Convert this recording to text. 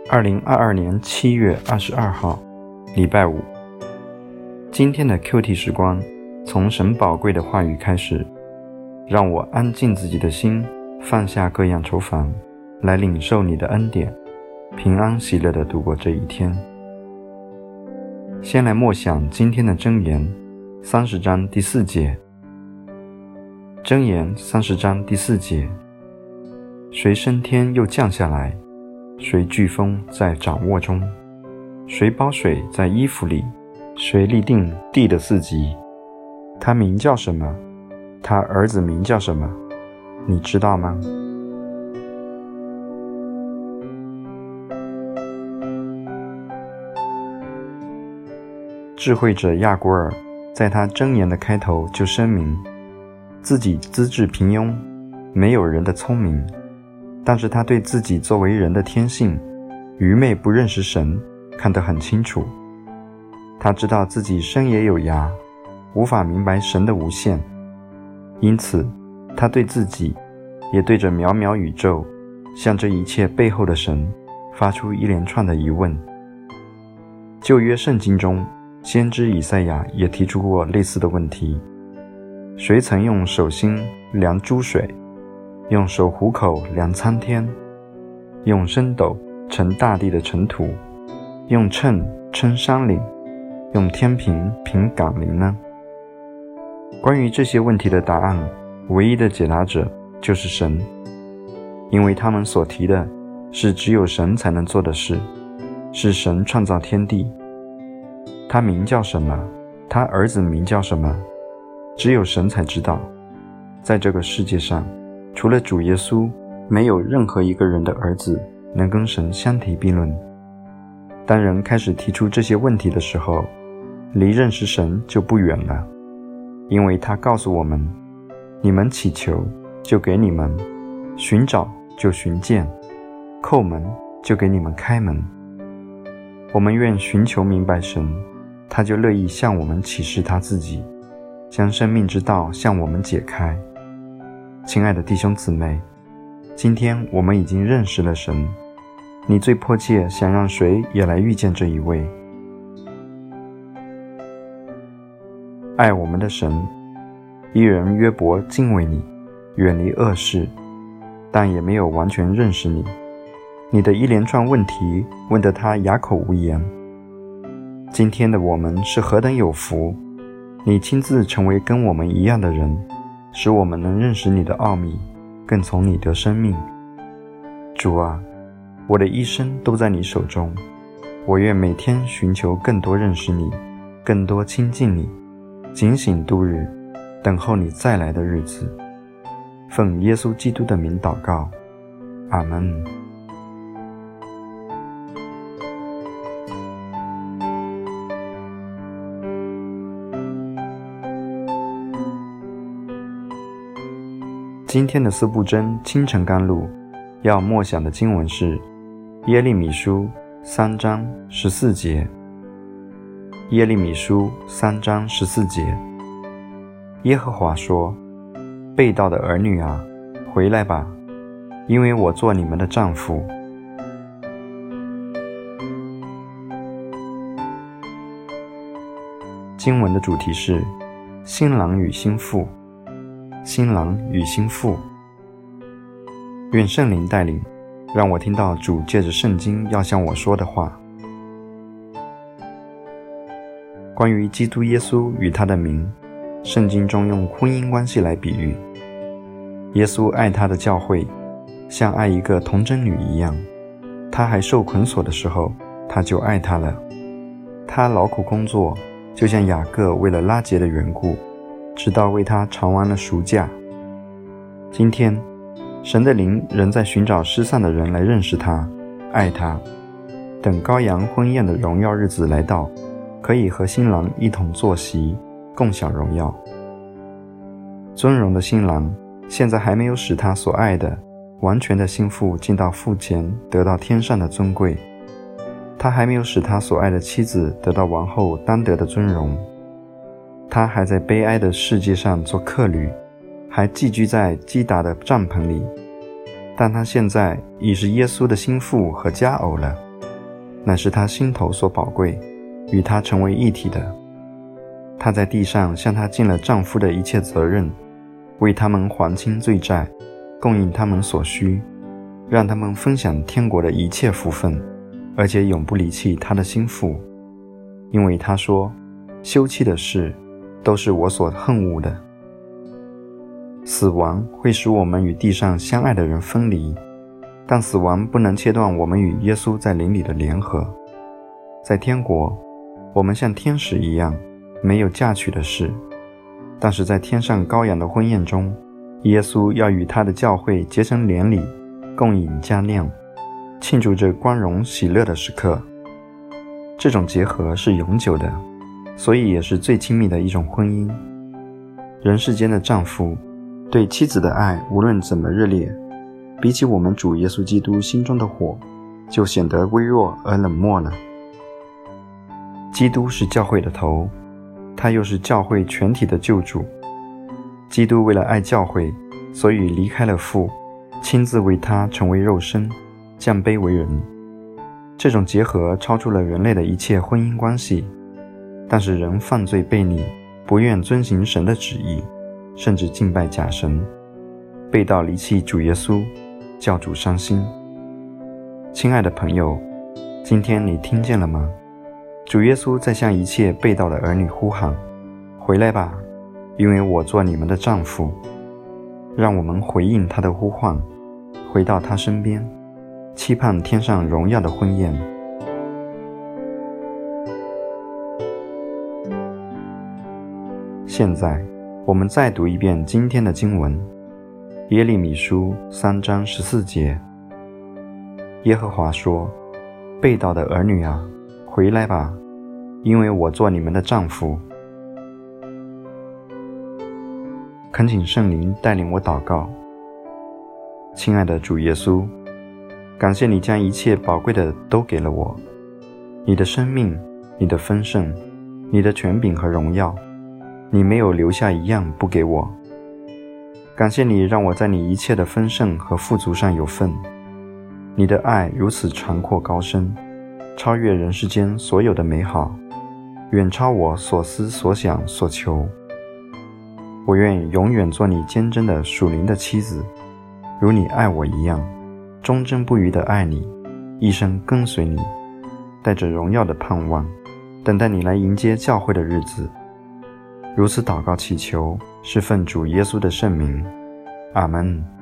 2022年7月22号，礼拜五。今天的 QT 时光，从神宝贵的话语开始，让我安静自己的心，放下各样愁烦，来领受你的恩典，平安喜乐地度过这一天。先来默想今天的箴言30章第4节。箴言30章第4节，谁升天又降下来？谁飓风在掌握中？谁包水在衣服里？谁立定地的四极？他名叫什么？他儿子名叫什么？你知道吗？智慧者亚古尔在他箴言的开头就声明，自己资质平庸，没有人的聪明，但是他对自己作为人的天性，愚昧不认识神，看得很清楚。他知道自己生也有涯，无法明白神的无限，因此他对自己，也对着渺渺宇宙，向这一切背后的神，发出一连串的疑问。旧约圣经中，先知以赛亚也提出过类似的问题：谁曾用手心量诸水，用手虎口量苍天，用升斗盛大地的尘土，用秤称山岭，用天平平岗陵呢？关于这些问题的答案，唯一的解答者就是神，因为他们所提的是只有神才能做的事，是神创造天地。他名叫什么？他儿子名叫什么？只有神才知道。在这个世界上，除了主耶稣，没有任何一个人的儿子能跟神相提并论。当人开始提出这些问题的时候，离认识神就不远了，因为他告诉我们，你们祈求，就给你们；寻找，就寻见；叩门，就给你们开门。我们愿寻求明白神，他就乐意向我们启示他自己，将生命之道向我们解开。亲爱的弟兄姊妹，今天我们已经认识了神，你最迫切想让谁也来遇见这一位？爱我们的神，一人约伯敬畏你，远离恶事，但也没有完全认识你。你的一连串问题问得他哑口无言。今天的我们是何等有福，你亲自成为跟我们一样的人，使我们能认识你的奥秘，更从你得生命。主啊，我的一生都在你手中，我愿每天寻求更多认识你，更多亲近你，警醒度日，等候你再来的日子。奉耶稣基督的名祷告，阿们。今天的四部真清晨甘露要默想的经文是耶利米书3章14节。耶利米书3章14节，耶和华说，背道的儿女啊，回来吧，因为我做你们的丈夫。经文的主题是新郎与新妇，新郎与新妇。愿圣灵带领，让我听到主借着圣经要向我说的话。关于基督耶稣与他的名，圣经中用婚姻关系来比喻。耶稣爱他的教会，像爱一个童贞女一样，他还受捆锁的时候，他就爱他了。他劳苦工作，就像雅各为了拉结的缘故，直到为他偿完了赎价。今天，神的灵仍在寻找失散的人来认识他，爱他，等羔羊婚宴的荣耀日子来到，可以和新郎一同坐席，共享荣耀。尊荣的新郎现在还没有使他所爱的完全的心腹进到父前，得到天上的尊贵，他还没有使他所爱的妻子得到王后当得的尊荣。他还在悲哀的世界上做客旅，还寄居在基达的帐篷里，但他现在已是耶稣的心腹和佳偶了。 乃是他心头所宝贵，与他成为一体的。她在地上向他尽了丈夫的一切责任，为他们还清罪债，供应他们所需，让他们分享天国的一切福分，而且永不离弃他的心腹。因为他说，休妻的事都是我所恨恶的。死亡会使我们与地上相爱的人分离，但死亡不能切断我们与耶稣在灵里的联合。在天国，我们像天使一样，没有嫁娶的事，但是在天上羔羊的婚宴中，耶稣要与他的教会结成连理，共饮佳酿，庆祝这光荣喜乐的时刻。这种结合是永久的，所以也是最亲密的一种婚姻。人世间的丈夫对妻子的爱无论怎么热烈，比起我们主耶稣基督心中的火，就显得微弱而冷漠了。基督是教会的头，他又是教会全体的救主。基督为了爱教会，所以离开了父，亲自为他成为肉身，降卑为人。这种结合超出了人类的一切婚姻关系，但是人犯罪悖逆，不愿遵行神的旨意，甚至敬拜假神，背道离弃主耶稣，叫主伤心。亲爱的朋友，今天你听见了吗？主耶稣在向一切背道的儿女呼喊，回来吧，因为我做你们的丈夫。让我们回应他的呼唤，回到他身边，期盼天上荣耀的婚宴。现在我们再读一遍今天的经文，耶利米书3章14节。耶和华说，背道的儿女啊，回来吧，因为我做你们的丈夫。恳请圣灵带领我祷告。亲爱的主耶稣，感谢你将一切宝贵的都给了我，你的生命，你的丰盛，你的权柄和荣耀，你没有留下一样不给我。感谢你让我在你一切的丰盛和富足上有份。你的爱如此长阔高深，超越人世间所有的美好，远超我所思所想所求。我愿永远做你坚贞的属灵的妻子，如你爱我一样，忠贞不渝地爱你，一生跟随你，带着荣耀的盼望，等待你来迎接教会的日子。如此祷告祈求，是奉主耶稣的圣名，阿们。